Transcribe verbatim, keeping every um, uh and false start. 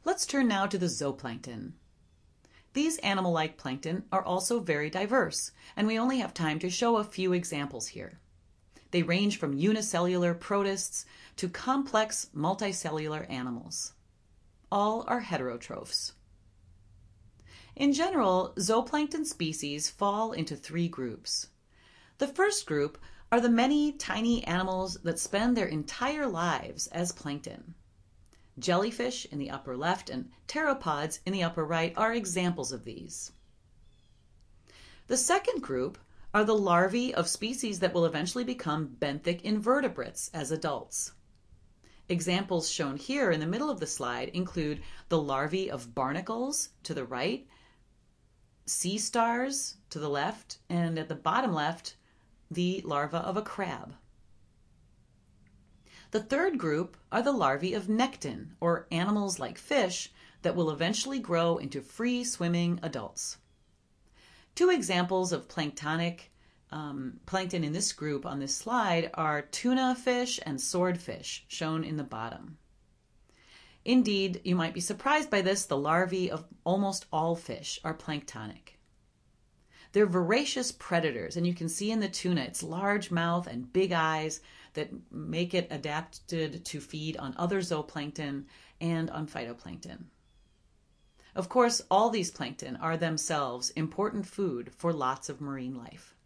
Let's turn now to the zooplankton. These animal-like plankton are also very diverse, and we only have time to show a few examples here. They range from unicellular protists to complex multicellular animals. All are heterotrophs. In general, zooplankton species fall into three groups. The first group are the many tiny animals that spend their entire lives as plankton. Jellyfish in the upper left and pteropods in the upper right are examples of these. The second group are the larvae of species that will eventually become benthic invertebrates as adults. Examples shown here in the middle of the slide include the larvae of barnacles to the right, sea stars to the left, and at the bottom left, the larva of a crab. The third group are the larvae of nekton, or animals like fish that will eventually grow into free-swimming adults. Two examples of planktonic um, plankton in this group on this slide are tuna fish and swordfish, shown in the bottom. Indeed, you might be surprised by this, the larvae of almost all fish are planktonic. They're voracious predators, and you can see in the tuna its large mouth and big eyes that make it adapted to feed on other zooplankton and on phytoplankton. Of course, all these plankton are themselves important food for lots of marine life.